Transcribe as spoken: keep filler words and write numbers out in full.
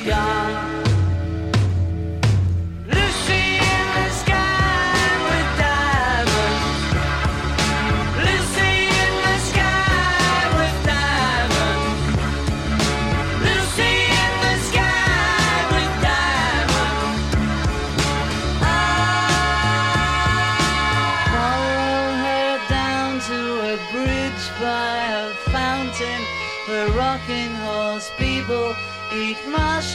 gone. Lucy in the sky with diamonds. Lucy in the sky with diamonds. Lucy in the sky with diamonds. I follow her down to a bridge by a fountain where rocking horse people eat marshmallows.